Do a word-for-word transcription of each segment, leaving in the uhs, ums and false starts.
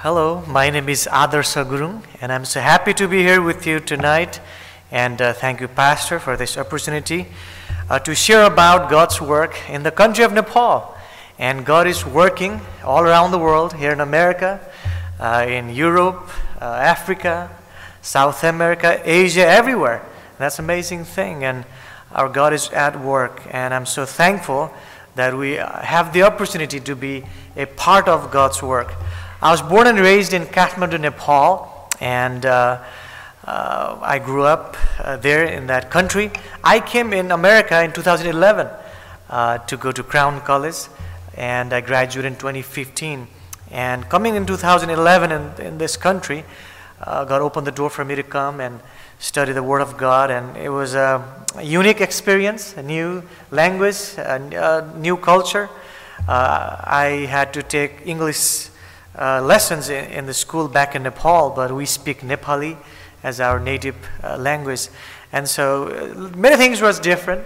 Hello, my name is Adar Sagurung, and I'm so happy to be here with you tonight. And uh, thank you, Pastor, for this opportunity uh, to share about God's work in the country of Nepal. And God is working all around the world, here in America, uh, in Europe, uh, Africa, South America, Asia, everywhere. That's an amazing thing, and our God is at work. And I'm so thankful that we have the opportunity to be a part of God's work. I was born and raised in Kathmandu, Nepal, and uh, uh, I grew up uh, there in that country. I came in America in two thousand eleven uh, to go to Crown College, and I graduated in twenty fifteen. And coming in two thousand eleven in, in this country, uh, God opened the door for me to come and study the Word of God, and it was a, a unique experience, a new language, a, a new culture. Uh, I had to take English Uh, lessons in, in the school back in Nepal, but we speak Nepali as our native uh, language, and so uh, many things was different.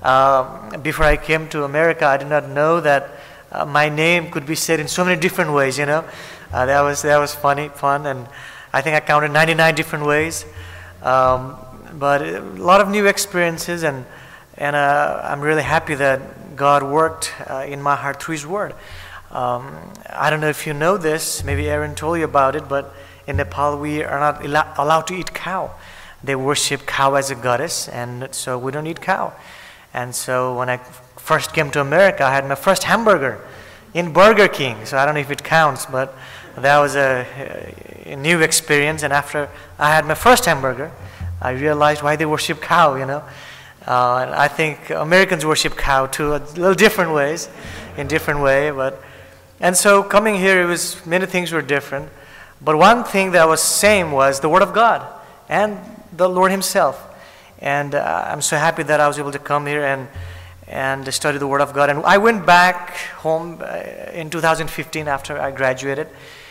Um, before I came to America, I did not know that uh, my name could be said in so many different ways. You know, uh, that was that was funny, fun, and I think I counted ninety-nine different ways. Um, but a lot of new experiences, and and uh, I'm really happy that God worked uh, in my heart through His Word. Um, I don't know if you know this, maybe Aaron told you about it, but in Nepal we are not al- allowed to eat cow. They worship cow as a goddess, and so we don't eat cow. And so when I first came to America, I had my first hamburger in Burger King, so I don't know if it counts, but that was a, a new experience. And after I had my first hamburger, I realized why they worship cow, you know. Uh, and I think Americans worship cow too, a little different ways, in different way, but And so coming here, it was many things were different, but one thing that was same was the Word of God and the Lord Himself. And uh, I'm so happy that I was able to come here and and study the Word of God. And I went back home uh, in two thousand fifteen after I graduated,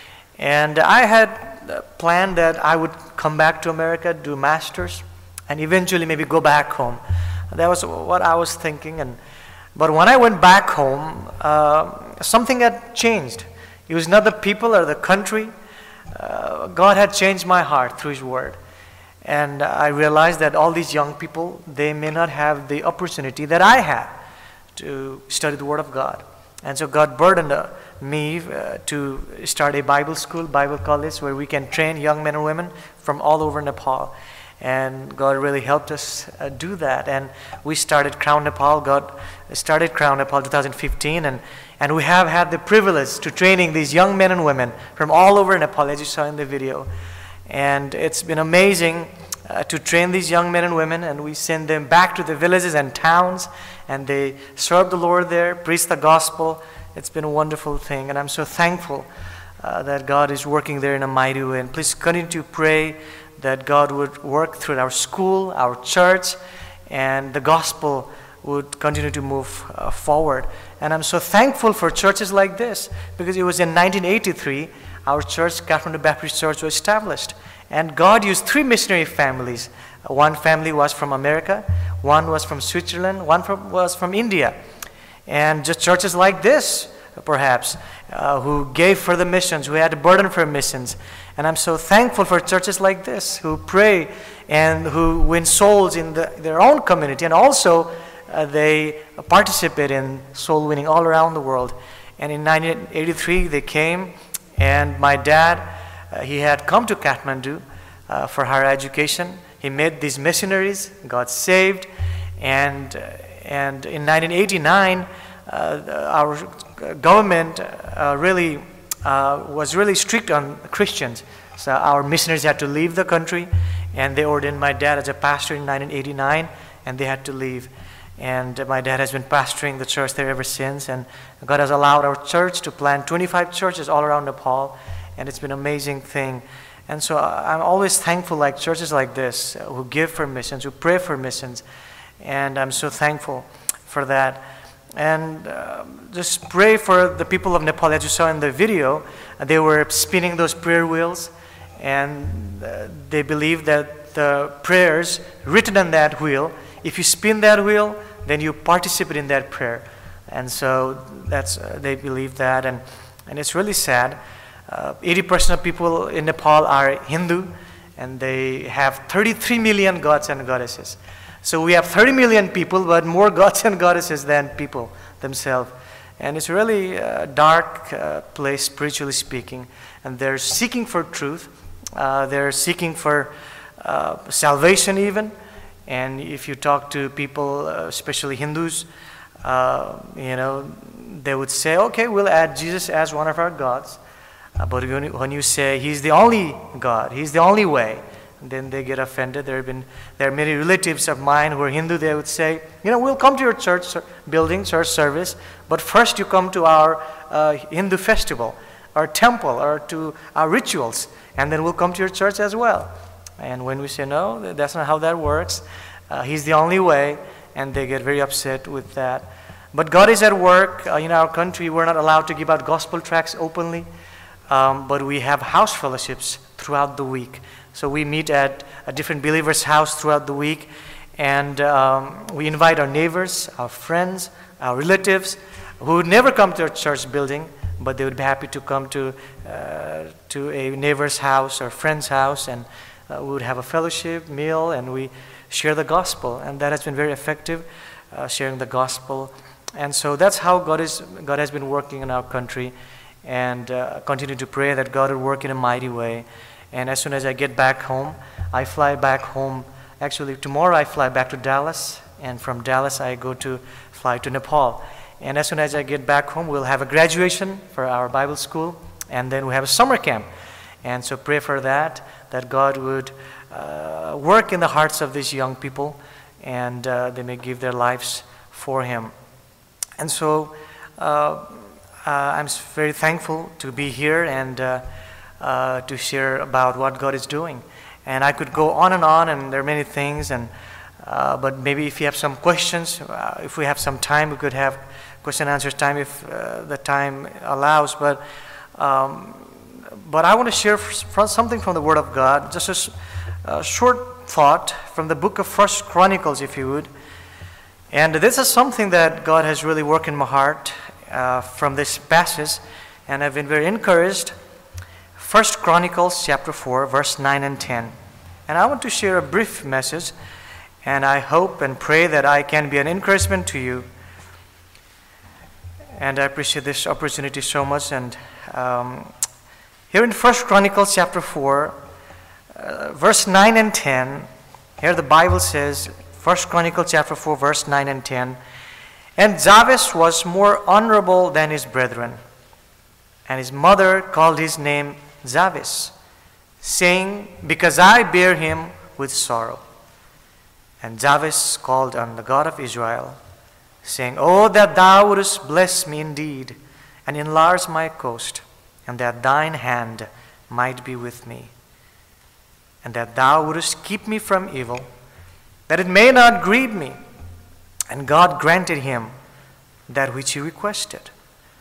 and I had planned that I would come back to America, do masters, and eventually maybe go back home. That was what I was thinking. And But when I went back home, uh, something had changed. It was not the people or the country. Uh, God had changed my heart through His Word. And I realized that all these young people, they may not have the opportunity that I had to study the Word of God. And so God burdened uh, me uh, to start a Bible school, Bible college, where we can train young men and women from all over Nepal. And God really helped us uh, do that. And we started Crown Nepal. God started Crown Nepal two thousand fifteen. And, and we have had the privilege to training these young men and women from all over Nepal, as you saw in the video. And it's been amazing uh, to train these young men and women. And we send them back to the villages and towns. And they serve the Lord there, preach the gospel. It's been a wonderful thing. And I'm so thankful uh, that God is working there in a mighty way. And please continue to pray that God would work through our school, our church, and the gospel would continue to move uh, forward. And I'm so thankful for churches like this, because it was in nineteen eighty-three, our church, Kathmandu Baptist Church, was established. And God used three missionary families. One family was from America, one was from Switzerland, one from, was from India. And just churches like this, perhaps, uh, who gave for the missions, who had a burden for missions. And I'm so thankful for churches like this who pray and who win souls in the, their own community, and also uh, they participate in soul winning all around the world. And in nineteen eighty-three they came, and my dad, uh, he had come to Kathmandu uh, for higher education. He met these missionaries, got saved, and uh, and in nineteen eighty-nine uh, our government uh, really Uh, was really strict on Christians. So our missionaries had to leave the country, and they ordained my dad as a pastor in nineteen eighty-nine, and they had to leave. And uh, my dad has been pastoring the church there ever since, and God has allowed our church to plant twenty-five churches all around Nepal, and it's been an amazing thing. And so I'm always thankful, like churches like this, uh, who give for missions, who pray for missions, and I'm so thankful for that. And uh, just pray for the people of Nepal. As you saw in the video, uh, they were spinning those prayer wheels, and uh, they believe that the prayers written on that wheel, if you spin that wheel, then you participate in that prayer. And so that's uh, they believe that, and and it's really sad uh, eighty percent of people in Nepal are Hindu, and they have thirty-three million gods and goddesses. So we have thirty million people, but more gods and goddesses than people themselves. And it's really a dark uh, place, spiritually speaking. And they're seeking for truth. Uh, they're seeking for uh, salvation even. And if you talk to people, uh, especially Hindus, uh, you know, they would say, okay, we'll add Jesus as one of our gods. Uh, but when you, when you say he's the only God, he's the only way, then they get offended. There have been there are many relatives of mine who are Hindu. They would say, you know, we'll come to your church building, church service, but first you come to our uh, Hindu festival, our temple, or to our rituals, and then we'll come to your church as well. And when we say no, that's not how that works. Uh, he's the only way, and they get very upset with that. But God is at work. Uh, in our country, we're not allowed to give out gospel tracts openly, um, but we have house fellowships throughout the week. So we meet at a different believer's house throughout the week, and um, we invite our neighbors, our friends, our relatives, who would never come to a church building, but they would be happy to come to uh, to a neighbor's house or friend's house, and uh, we would have a fellowship meal, and we share the gospel, and that has been very effective, uh, sharing the gospel. And so that's how God is God has been working in our country, and uh, continue to pray that God will work in a mighty way. And as soon as I get back home, I fly back home. Actually, tomorrow I fly back to Dallas, and from Dallas I go to fly to Nepal. And as soon as I get back home, we'll have a graduation for our Bible school, and then we have a summer camp. And so pray for that, that God would uh, work in the hearts of these young people, and uh, they may give their lives for Him. And so uh, uh, I'm very thankful to be here and uh, Uh, to share about what God is doing. And I could go on and on, and there are many things, and uh, but maybe if you have some questions, uh, if we have some time, we could have question and answers time if uh, the time allows. But um, but I want to share from something from the Word of God, just a, a short thought from the book of First Chronicles, if you would. And this is something that God has really worked in my heart uh, from this passage, and I've been very encouraged. First Chronicles chapter four, verse nine and ten. And I want to share a brief message, and I hope and pray that I can be an encouragement to you. And I appreciate this opportunity so much. And um, here in First Chronicles chapter four, uh, verse nine and ten, here the Bible says, First Chronicles chapter four, verse nine and ten, and Jabez was more honorable than his brethren, and his mother called his name Jabez, saying, because I bear him with sorrow. And Jabez called on the God of Israel, saying, oh, that thou wouldest bless me indeed, and enlarge my coast, and that thine hand might be with me, and that thou wouldest keep me from evil, that it may not grieve me. And God granted him that which he requested.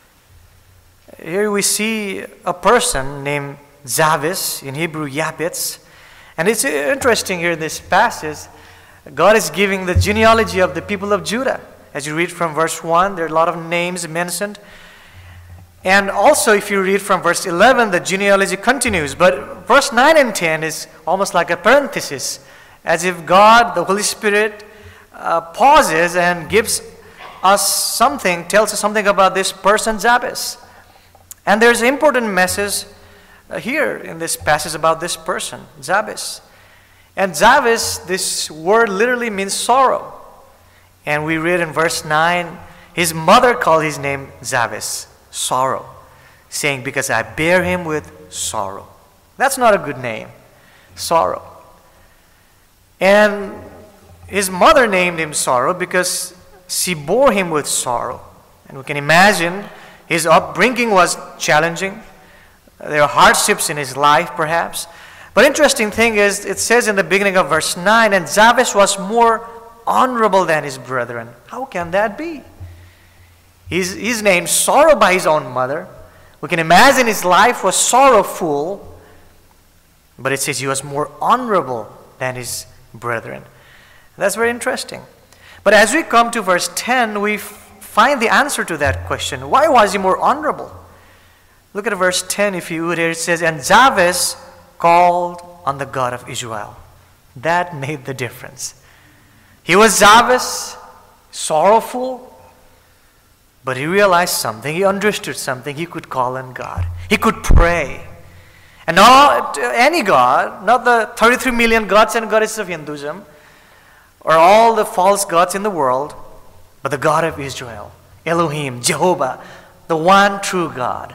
Here we see a person named Jabez, in Hebrew Yapetz. And it's interesting here in this passage, God is giving the genealogy of the people of Judah. As you read from verse one, there are a lot of names mentioned. And also if you read from verse eleven, the genealogy continues. But verse nine and ten is almost like a parenthesis, as if God, the Holy Spirit, uh, pauses and gives us something, tells us something about this person Jabez. And there's an important message uh, here in this passage about this person, Jabez. And Jabez, this word literally means sorrow. And we read in verse nine, his mother called his name Jabez, sorrow, saying, because I bear him with sorrow. That's not a good name, sorrow. And his mother named him sorrow because she bore him with sorrow. And we can imagine his upbringing was challenging. There are hardships in his life, perhaps. But interesting thing is, it says in the beginning of verse nine, and Jabez was more honorable than his brethren. How can that be? He's, he's named sorrow by his own mother. We can imagine his life was sorrowful, but it says he was more honorable than his brethren. That's very interesting. But as we come to verse ten, we find the answer to that question. Why was he more honorable? Look at verse ten if you would. Here it says, and Jabez called on the God of Israel. That made the difference. He was Jabez, sorrowful, but he realized something. He understood something. He could call on God. He could pray. And not any God, not the thirty-three million gods and goddesses of Hinduism, or all the false gods in the world, but the God of Israel, Elohim, Jehovah, the one true God.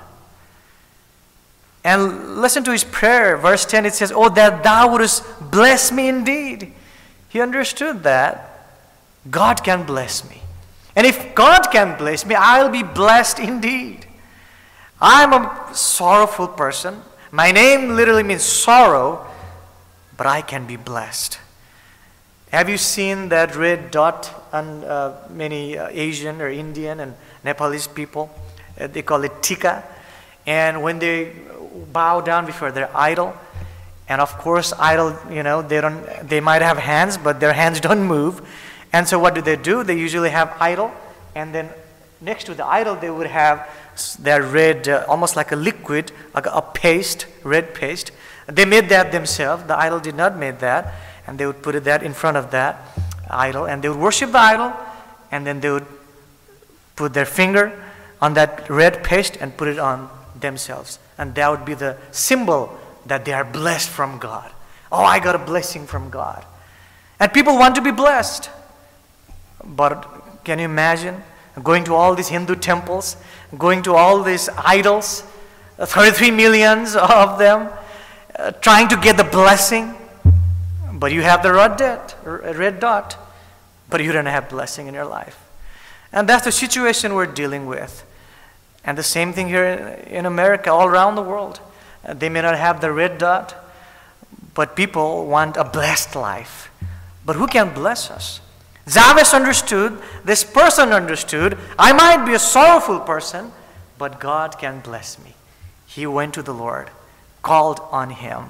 And listen to his prayer. Verse ten, it says, oh, that thou wouldest bless me indeed. He understood that God can bless me. And if God can bless me, I'll be blessed indeed. I'm a sorrowful person. My name literally means sorrow, but I can be blessed. Have you seen that red dot on uh, many uh, Asian or Indian and Nepalese people? Uh, they call it tika. And when they bow down before their idol, and of course, idol, you know, they don't. They might have hands, but their hands don't move. And so, what do they do? They usually have idol, and then next to the idol, they would have their red, uh, almost like a liquid, like a paste, red paste. They made that themselves. The idol did not make that, and they would put it that in front of that idol, and they would worship the idol, and then they would put their finger on that red paste and put it on themselves, and that would be the symbol that they are blessed from God. Oh, I got a blessing from God. And people want to be blessed. But can you imagine going to all these Hindu temples, going to all these idols, thirty-three millions of them, uh, trying to get the blessing, but you have the red dot, red dot, but you don't have blessing in your life. And that's the situation we're dealing with. And the same thing here in America, all around the world. Uh, they may not have the red dot, but people want a blessed life. But who can bless us? Jabez understood, this person understood, I might be a sorrowful person, but God can bless me. He went to the Lord, called on him.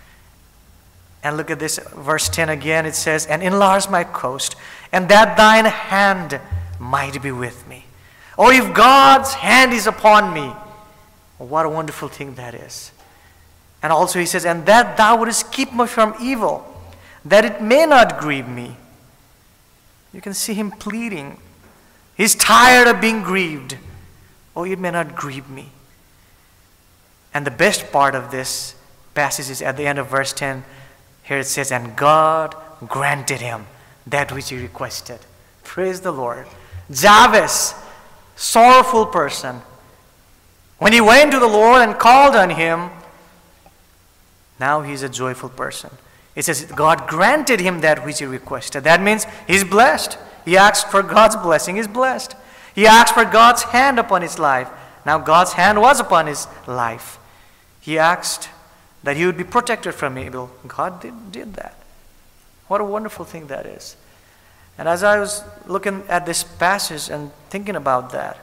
And look at this, verse ten again, it says, and enlarge my coast, and that thine hand might be with me. Oh, if God's hand is upon me, what a wonderful thing that is. And also he says, and that thou wouldest keep me from evil, that it may not grieve me. You can see him pleading. He's tired of being grieved. Oh, it may not grieve me. And the best part of this passage is at the end of verse ten. Here it says, and God granted him that which he requested. Praise the Lord. Jabez, sorrowful person, when he went to the Lord and called on him, now he's a joyful person. It says God granted him that which he requested. That means he's blessed. He asked for God's blessing. He's blessed. He asked for God's hand upon his life. Now God's hand was upon his life. He asked that he would be protected from evil. God did, did that. What a wonderful thing that is. And as I was looking at this passage and thinking about that,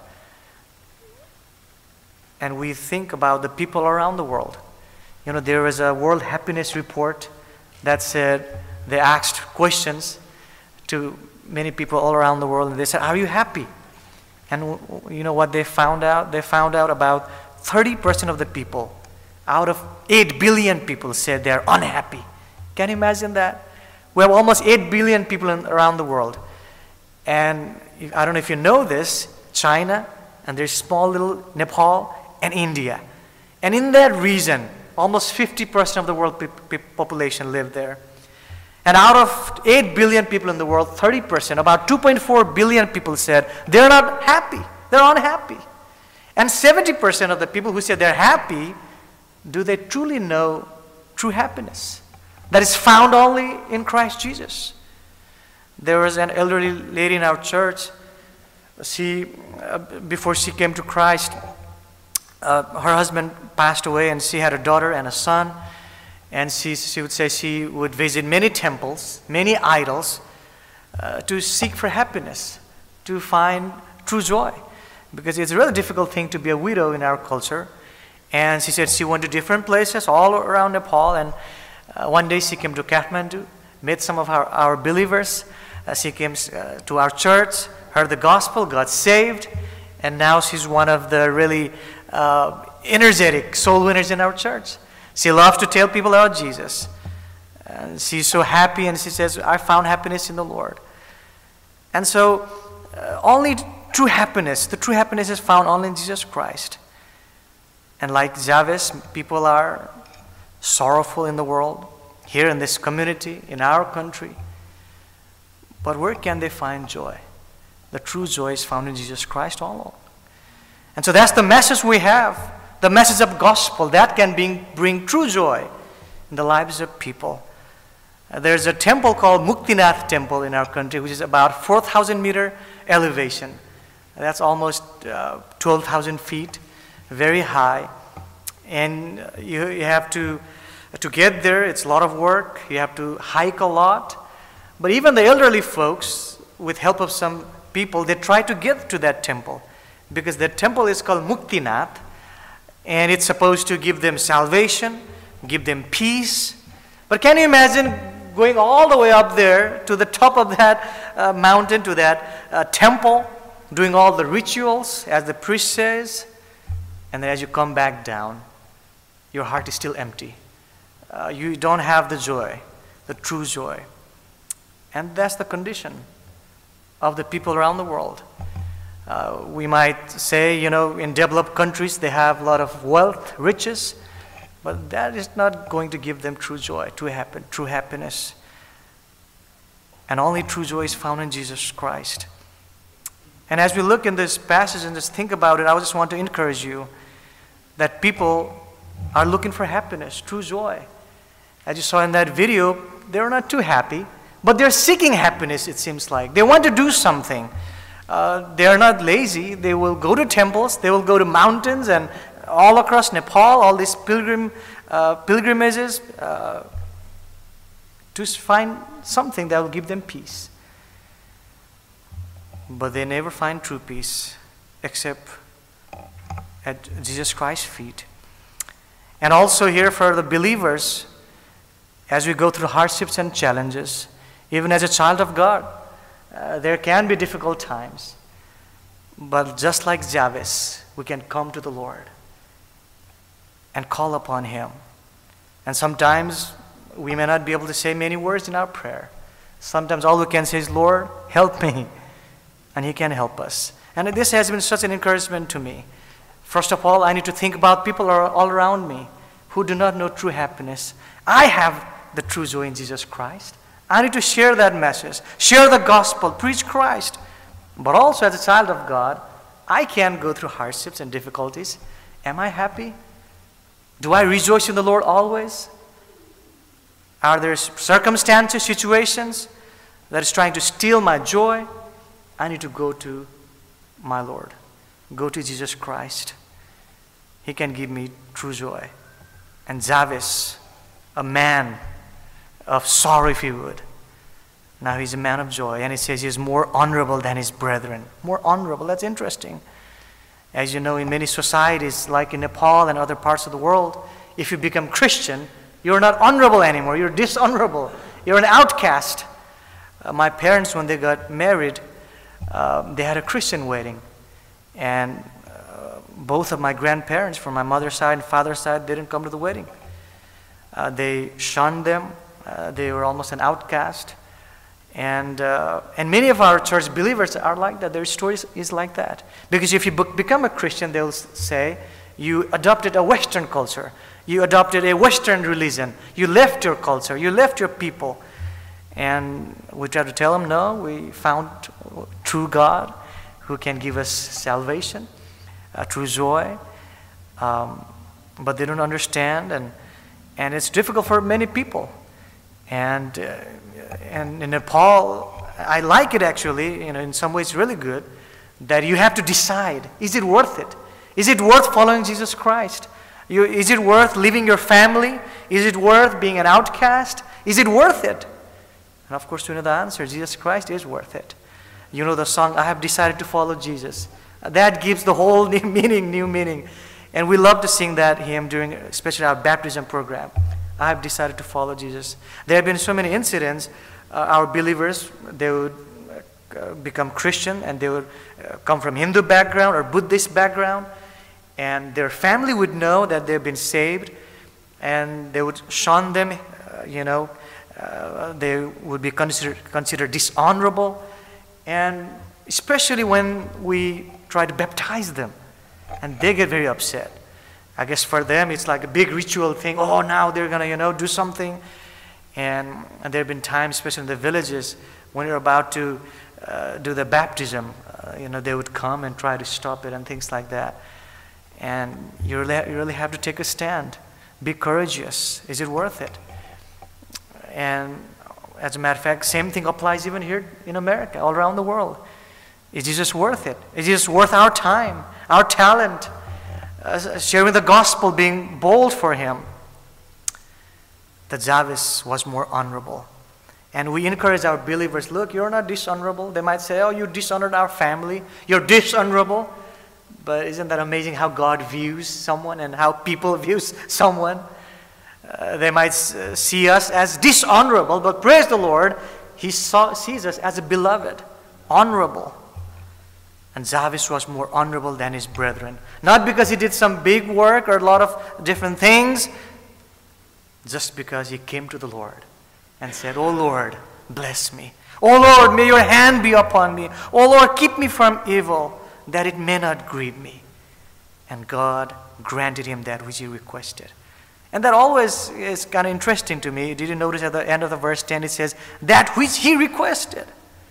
and we think about the people around the world. You know, there was a World Happiness Report that said, they asked questions to many people all around the world, and they said, are you happy? And you know what they found out? They found out about thirty percent of the people out of eight billion people said they're unhappy. Can you imagine that? We have almost eight billion people in, around the world. And I don't know if you know this, China, and there's small little Nepal and India. And in that region, almost fifty percent of the world pe- pe- population live there. And out of eight billion people in the world, thirty percent, about two point four billion people said they're not happy. They're unhappy. And seventy percent of the people who said they're happy, do they truly know true happiness? That is found only in Christ Jesus. There was an elderly lady in our church. She, uh, before she came to Christ, uh, her husband passed away, and she had a daughter and a son. And she, she would say she would visit many temples, many idols, uh, to seek for happiness, to find true joy. Because it's a really difficult thing to be a widow in our culture. And she said she went to different places all around Nepal. And uh, one day she came to Kathmandu, met some of our, our believers. Uh, she came uh, to our church, heard the gospel, got saved. And now she's one of the really uh, energetic soul winners in our church. She loves to tell people about Jesus. And she's so happy, and she says, I found happiness in the Lord. And so, uh, only true happiness, the true happiness is found only in Jesus Christ. And like Jabez, people are sorrowful in the world, here in this community, in our country. But where can they find joy? The true joy is found in Jesus Christ alone. And so that's the message we have, the message of gospel that can bring, bring true joy in the lives of people. Uh, there's a temple called Muktinath Temple in our country, which is about four thousand meter elevation. That's almost uh, twelve thousand feet, very high. And you, you have to, to get there, it's a lot of work. You have to hike a lot. But even the elderly folks, with help of some people, they try to get to that temple, because that temple is called Muktinath, and it's supposed to give them salvation, give them peace. But can you imagine going all the way up there to the top of that uh, mountain, to that uh, temple, doing all the rituals, as the priest says, and then as you come back down, your heart is still empty. Uh, you don't have the joy, the true joy. And that's the condition of the people around the world. Uh, we might say, you know, in developed countries, they have a lot of wealth, riches, but that is not going to give them true joy, true, happen, true happiness. And only true joy is found in Jesus Christ. And as we look in this passage and just think about it, I just want to encourage you that people are looking for happiness, true joy. As you saw in that video, they're not too happy, but they're seeking happiness, it seems like. They want to do something. Uh, they are not lazy. They will go to temples, they will go to mountains, and all across Nepal, all these pilgrim uh, pilgrimages uh, to find something that will give them peace. But they never find true peace except at Jesus Christ's feet. And also here for the believers, as we go through hardships and challenges, even as a child of God, uh, there can be difficult times. But just like Jabez, we can come to the Lord and call upon Him. And sometimes we may not be able to say many words in our prayer. Sometimes all we can say is, Lord, help me. And He can help us. And this has been such an encouragement to me. First of all, I need to think about people all around me who do not know true happiness. I have the true joy in Jesus Christ. I need to share that message, share the gospel, preach Christ. But also as a child of God, I can go through hardships and difficulties. Am I happy? Do I rejoice in the Lord always? Are there circumstances, situations that is trying to steal my joy? I need to go to my Lord. Go to Jesus Christ. He can give me true joy. And Jabez, a man of sorrow, if you would, now he's a man of joy. And it says he's more honorable than his brethren. More honorable, that's interesting. As you know, in many societies, like in Nepal and other parts of the world, if you become Christian, you're not honorable anymore. You're dishonorable. You're an outcast. Uh, my parents, when they got married, uh, they had a Christian wedding. And uh, both of my grandparents, from my mother's side and father's side, they didn't come to the wedding. Uh, they shunned them. Uh, they were almost an outcast. And uh, and many of our church believers are like that. Their story is like that. Because if you be- become a Christian, they'll say, you adopted a Western culture. You adopted a Western religion. You left your culture. You left your people. And we try to tell them, no, we found true God who can give us salvation, uh, true joy. Um, but they don't understand, and and it's difficult for many people. And uh, and in Nepal, I like it actually. You know, in some ways, really good that you have to decide: is it worth it? Is it worth following Jesus Christ? You, is it worth leaving your family? Is it worth being an outcast? Is it worth it? And of course, you know the answer: Jesus Christ is worth it. You know the song, I have decided to follow Jesus. That gives the whole new meaning, new meaning. And we love to sing that hymn during, especially our baptism program. I have decided to follow Jesus. There have been so many incidents. Uh, our believers, they would uh, become Christian, and they would uh, come from Hindu background or Buddhist background. and their family would know that they've been saved, and they would shun them, uh, you know, uh, they would be considered, considered dishonorable, and especially when we try to baptize them, and they get very upset. I guess for them it's like a big ritual thing. Oh, now they're going to, you know, do something. And, and there have been times, especially in the villages, when you're about to uh, do the baptism, uh, you know, they would come and try to stop it and things like that. And you really, you really have to take a stand. Be courageous. Is it worth it? And as a matter of fact, same thing applies even here in America, all around the world. Is Jesus worth it? Is Jesus worth our time, our talent, uh, sharing the gospel, being bold for him? That Jabez was more honorable. And we encourage our believers, look, you're not dishonorable. They might say, oh, you dishonored our family. You're dishonorable. But isn't that amazing how God views someone and how people view someone? Uh, they might uh, see us as dishonorable, but praise the Lord, he saw, sees us as a beloved, honorable. And Jabez was more honorable than his brethren. Not because he did some big work or a lot of different things, just because he came to the Lord and said, oh Lord, bless me. Oh Lord, may your hand be upon me. Oh Lord, keep me from evil, that it may not grieve me. And God granted him that which he requested. And that always is kind of interesting to me. Did you notice at the end of the verse ten, it says, that which he requested.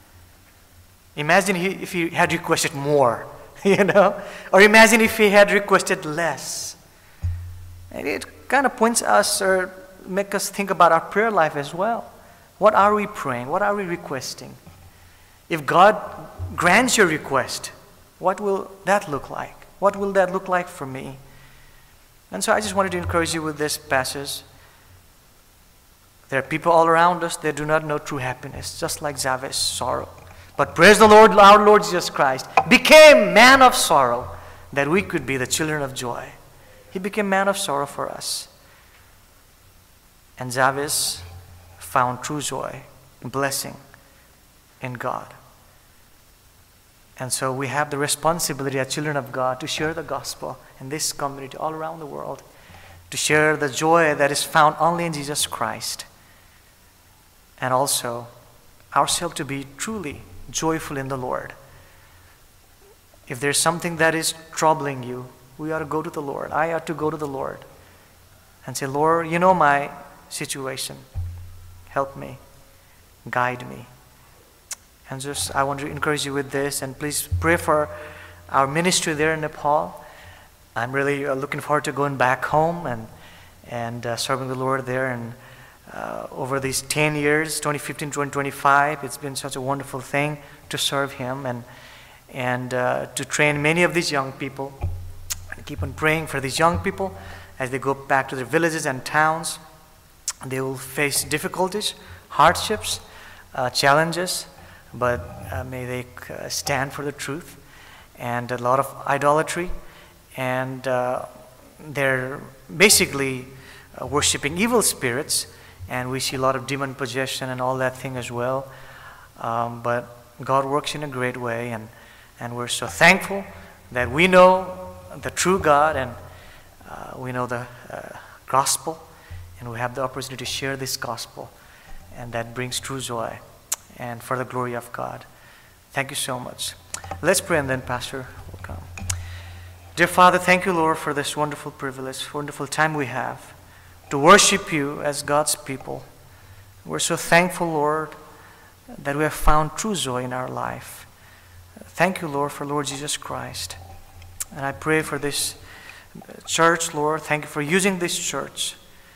Imagine he, if he had requested more, you know? Or imagine if he had requested less. And it kind of points us or make us think about our prayer life as well. What are we praying? What are we requesting? If God grants your request, what will that look like? What will that look like for me? And so I just wanted to encourage you with this passage. There are people all around us that do not know true happiness, just like Jabez's sorrow. But praise the Lord, our Lord Jesus Christ became man of sorrow, that we could be the children of joy. He became man of sorrow for us. And Jabez found true joy, blessing in God. And so we have the responsibility as children of God to share the gospel in this community all around the world, to share the joy that is found only in Jesus Christ, and also ourselves to be truly joyful in the Lord. If there's something that is troubling you, we ought to go to the Lord. I ought to go to the Lord and say, Lord, you know my situation. Help me. Guide me. And just, I want to encourage you with this, and please pray for our ministry there in Nepal. I'm really uh, looking forward to going back home and and uh, serving the Lord there. And uh, over these ten years, twenty fifteen to twenty twenty-five, it's been such a wonderful thing to serve Him and and uh, to train many of these young people. And keep on praying for these young people as they go back to their villages and towns. They will face difficulties, hardships, uh, challenges. But uh, may they uh, stand for the truth, and a lot of idolatry, and uh, they're basically uh, worshiping evil spirits, and we see a lot of demon possession and all that thing as well. Um, but God works in a great way, and, and we're so thankful that we know the true God, and uh, we know the uh, gospel, and we have the opportunity to share this gospel, and that brings true joy. And for the glory of God. Thank you so much. Let's pray, and then Pastor will come. Dear Father, thank you, Lord, for this wonderful privilege, wonderful time we have to worship you as God's people. We're so thankful, Lord, that we have found true joy in our life. Thank you, Lord, for Lord Jesus Christ. And I pray for this church, Lord. Thank you for using this church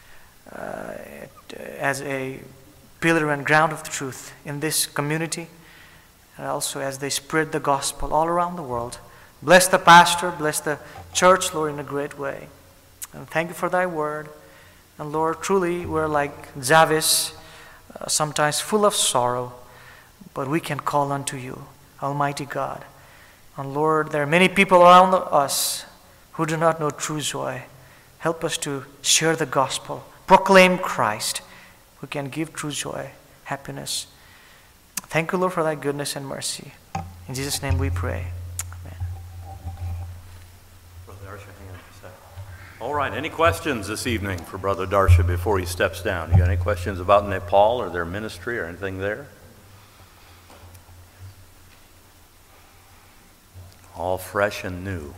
uh, as a pillar and ground of truth in this community, and also as they spread the gospel all around the world. Bless the pastor, bless the church, Lord, in a great way. And thank you for thy word. And Lord, truly we're like Jabez, uh, sometimes full of sorrow, but we can call unto you, Almighty God. And Lord, there are many people around us who do not know true joy. Help us to share the gospel, proclaim Christ, who can give true joy, happiness. Thank you, Lord, for thy goodness and mercy. In Jesus' name we pray. Amen. Brother Arsha, hang on. All right, any questions this evening for Brother Darcia before he steps down? You got any questions about Nepal or their ministry or anything there? All fresh and new.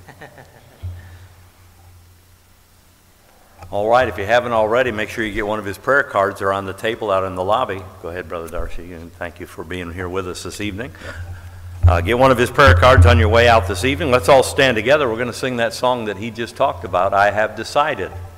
All right, if you haven't already, make sure you get one of his prayer cards. They're on the table out in the lobby. Go ahead, Brother Darcia, and thank you for being here with us this evening. Uh, get one of his prayer cards on your way out this evening. Let's all stand together. We're going to sing that song that he just talked about, I Have Decided.